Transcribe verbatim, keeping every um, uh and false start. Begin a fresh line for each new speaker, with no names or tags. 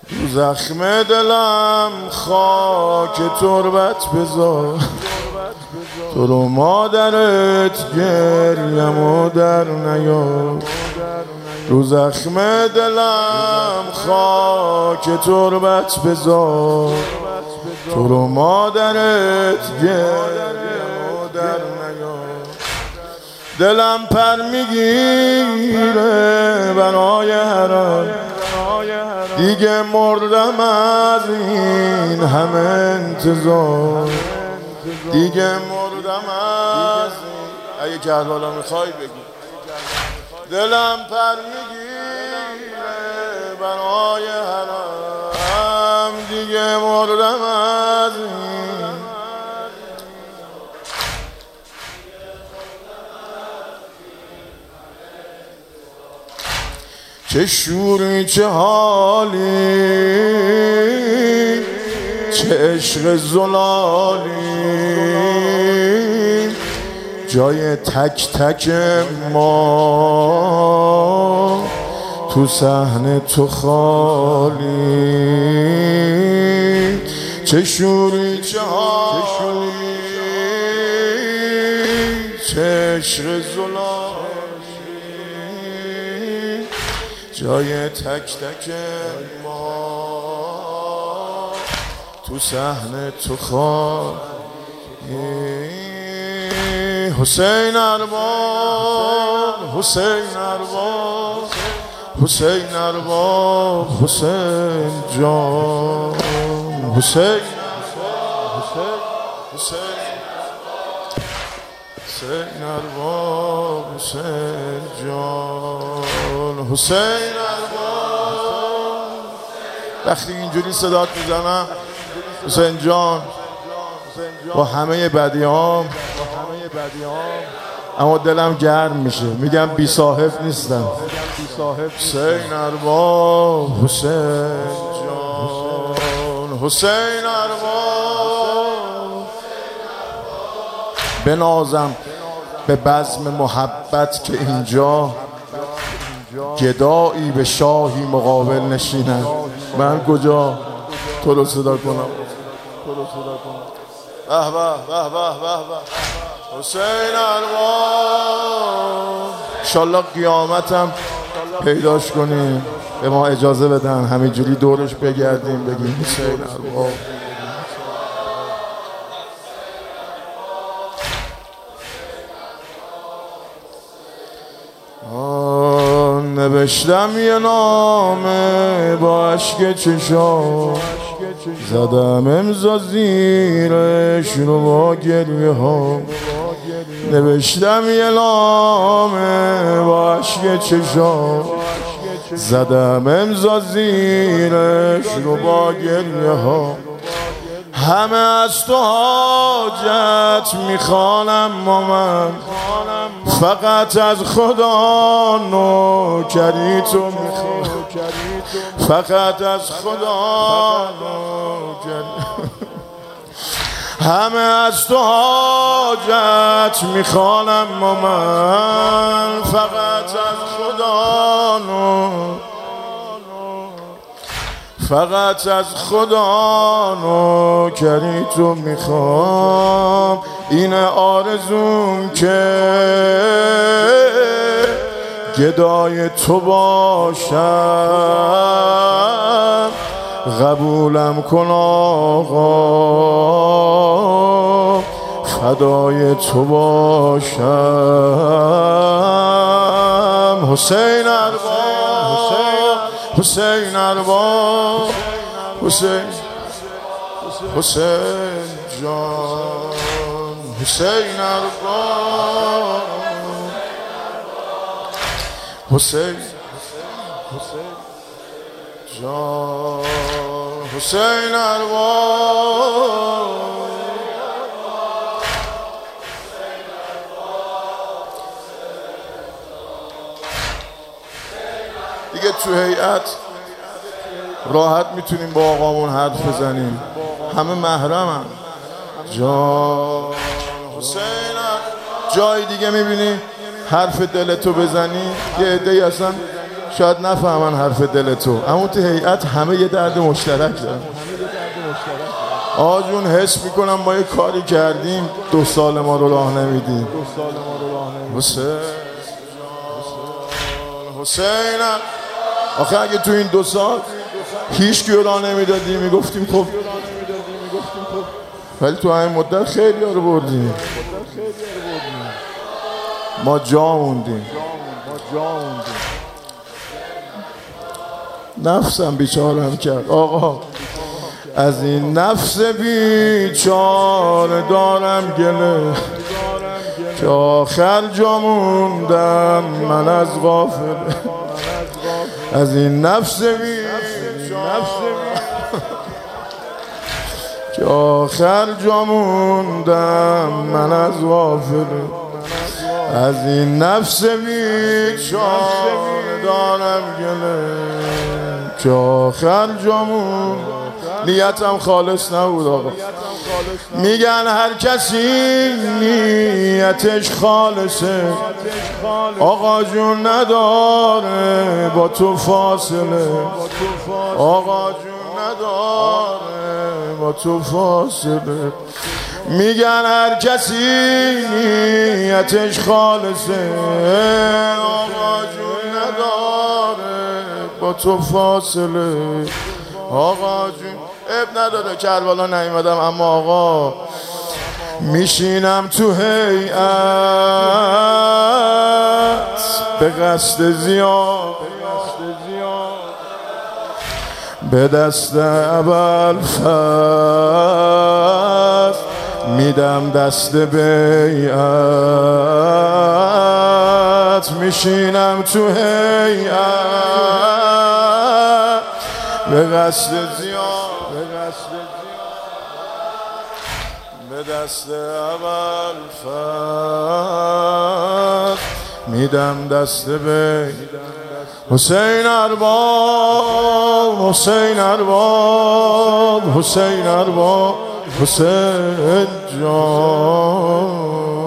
زخم دلم خاک تربت بذار، تو رو مادرت گریم و در نیار. رو زخم دلم خاک تربت بذار، تو رو مادرت گریم و در نیار. دلم پر میگیره برای هران، دیگه مردم از این همه انتظار، دیگه مردم از این. اگه کربلا میخوای بگی. دلم پر میگیره برای هران، دیگه مردم از این. چه شوری چه حالی، چه عشق زلالی، جای تک تک ما تو صحنه تو خالی. چه شوری چه حالی، چه عشق زلالی، جای تک تک ما تو صحنه تو خواهی. حسین ارباب، حسین ارباب، حسین ارباب، حسین جان، حسین حسین ارباب، حسین جان، حسین ارباب. وقتی اینجوری صدات میزنم حسین جان با همه بدیام، اما دلم گرم میشه، میگم بی صاحب نیستم. حسین ارباب، حسین جان، حسین ارباب. بنازم به بزم محبت که اینجا گدایی به شاهی مقابل نشینم. من کجا تو رو صدا کنم؟ به به به به به به حسین ارباب. انشالله قیامتم پیداش کنیم، به ما اجازه بدن همینجوری دورش بگردیم بگیم حسین ارباب. نوشتم یه نامه با اشک چشام، زدم امضا زیرش رو با گریه ها. نوشتم یه نامه با اشک چشام، زدم امضا زیرش رو با گریه ها. همه از تو حاجت میخوانم ما، من فقط از خدا نوکری تو میخوام، فقط از خدا نوکری. همه از تو حاجت میخوانم ما، من فقط از خدا نوکری، فقط از خدا نوکری تو میخوام. این آرزوم که گدای تو باشم، قبولم کن آقا، فدای تو باشم. حسین ارباب، حسین ارباب، حسین حسین جان، حسین ارباب، حسین جان، حسین ارباب. دیگه تو هیئت راحت میتونیم با آقامون حرف بزنیم، همه محرمم. جان حسین، جای دیگه میبینی حرف دلتو بزنی یه عده‌ای اصلا شاید نفهمن حرف دل تو، اما تو هیئت همه یه درد مشترک دارن. آقا جون حس میکنم ما یه کاری کردیم دو سال ما رو راه نمیدیم. حسین حسین آخه اگه تو این دو سال هیچ کی راه نمیدادی میگفتیم خب، ولی تو همین مدت خیلی ها رو بردیم. ما جا موندیم. نفسم بیچارم کرد آقا، از این نفس بیچاره دارم گله که آخر جا موندم من از غافله. از این نفس بیچاره که آخر جا موندم من از غافله. از این نفس بیچاره دارم گله که آخر جا موندم. نیتم خالص نبود آقا. میگن هر کسی نیتش خالصه، آقا جون نداره با تو فاصله. آقا جون نداره با تو فاصله. میگن هر کسی نیتش خالصه، آقا جون نداره با تو فاصله. آقا جون اب نداره کربلا نیومدم، اما آقا میشینم تو هیئت به قصد زیاد، به دست ابوالفضل میدم دست بیعت. میشینم تو هیئت به قصد زیاد، به دست ابوالفضل میدم دست بیعت. حسین ارباب حسین ارباب حسین ارباب حسین جان.